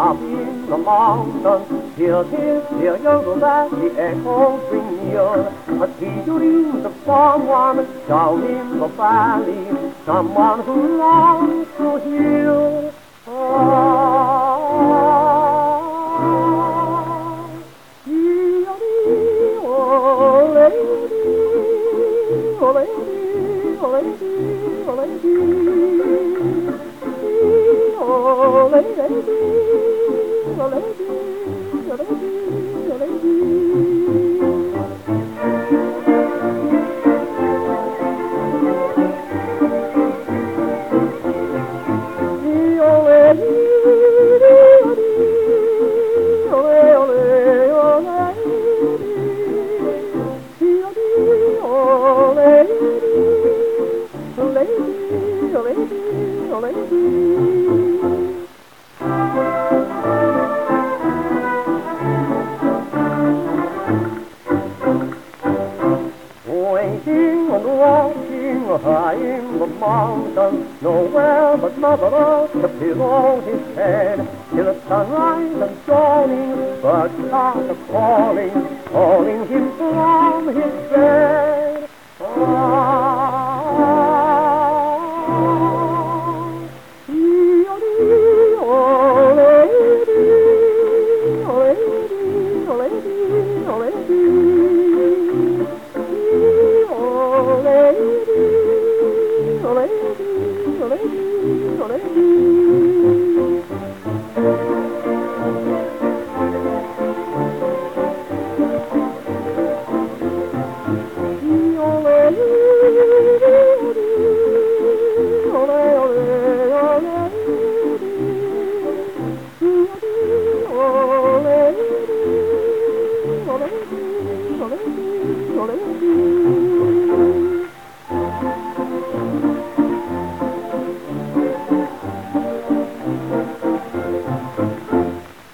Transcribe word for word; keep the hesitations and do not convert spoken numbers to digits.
up in the mountains, hear his dear yokel that the echoes bring near. A sea dreams of someone down in the valley, someone who longs to hear. Waiting and watching high in the mountains, nowhere but Mother Earth to pillow his head. Till at sunrise and dawning, birds start a-calling, calling him from his bed. Ah,